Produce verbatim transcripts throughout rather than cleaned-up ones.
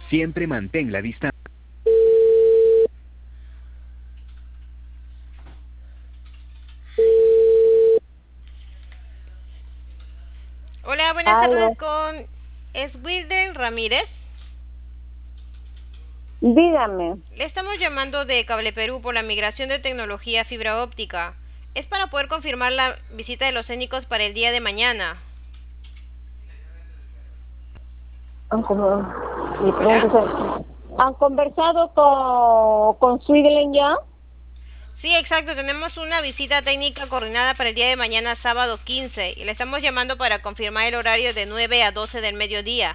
Siempre mantén la distancia. Hola, buenas tardes Aló, con... ¿Es Wilden Ramírez? dígame. Le estamos llamando de Cable Perú por la migración de tecnología a fibra óptica. Es para poder confirmar la visita de los técnicos para el día de mañana. Han, como- mi ¿Hola? pregunta es, ¿han conversado con, con Swidlen ya? Sí, exacto. Tenemos una visita técnica coordinada para el día de mañana, sábado quince. Y le estamos llamando para confirmar el horario de nueve a doce del mediodía.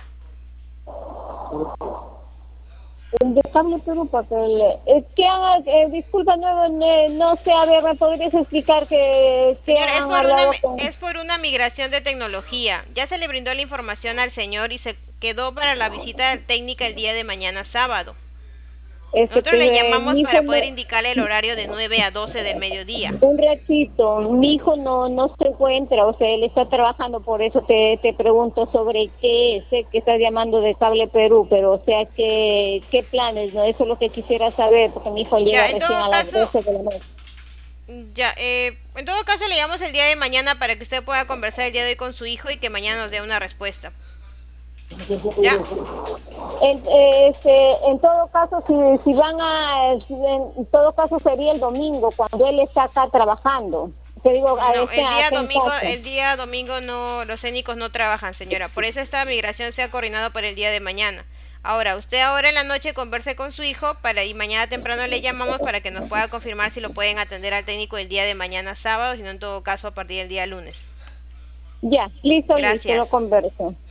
El de Cable Perú, porque el, es que han, eh, disculpa, no, no, no sé, a ver, ¿me podrías explicar que, que Señor, es han por una hablado mi- con... es por una migración de tecnología. Ya se le brindó la información al señor y se quedó para la visita técnica el día de mañana sábado. Este, Nosotros le que eh, llamamos mi hijo para poder no, indicarle el horario de nueve a doce del mediodía. un ratito, mi hijo no, no se encuentra, o sea, él está trabajando, por eso te, te pregunto sobre qué es, sé que estás llamando de Cable Perú, pero o sea, qué, qué planes, ¿no? Eso es lo que quisiera saber, porque mi hijo llega Ya, en recién todo a las caso, doce de la noche. ya, eh, en todo caso le llamamos el día de mañana para que usted pueda conversar el día de hoy con su hijo y que mañana nos dé una respuesta. ¿Ya? En, eh, este, en todo caso, si, si van a, si en todo caso sería el domingo, cuando él está acá trabajando. Te digo, a No, este, el día acá en domingo, casa. el día domingo no, los técnicos no trabajan, señora. Por eso esta migración se ha coordinado para el día de mañana. Ahora, usted ahora en la noche converse con su hijo para y mañana temprano le llamamos para que nos pueda confirmar si lo pueden atender al técnico el día de mañana sábado, si no en todo caso a partir del día lunes. Ya, listo, listo, lo Gracias. converso.